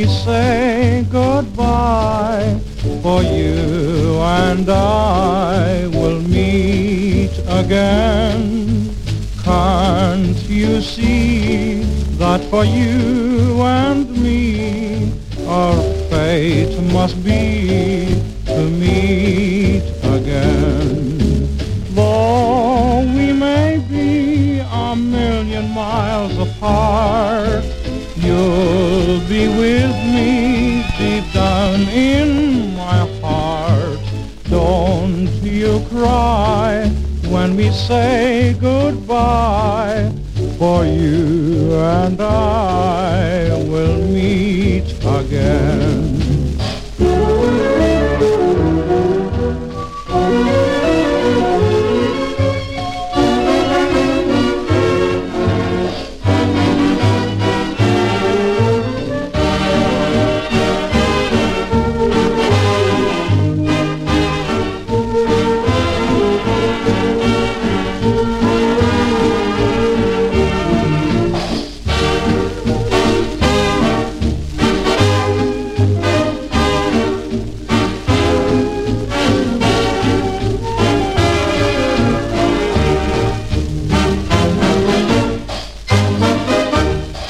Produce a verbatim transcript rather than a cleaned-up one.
we say goodbye, for you and I will meet again. Can't you see that for you and me our fate must be to meet again? Though we may be a million miles apart, you'll be with me deep down in my heart. Don't you cry when we say goodbye, for you and I will meet again.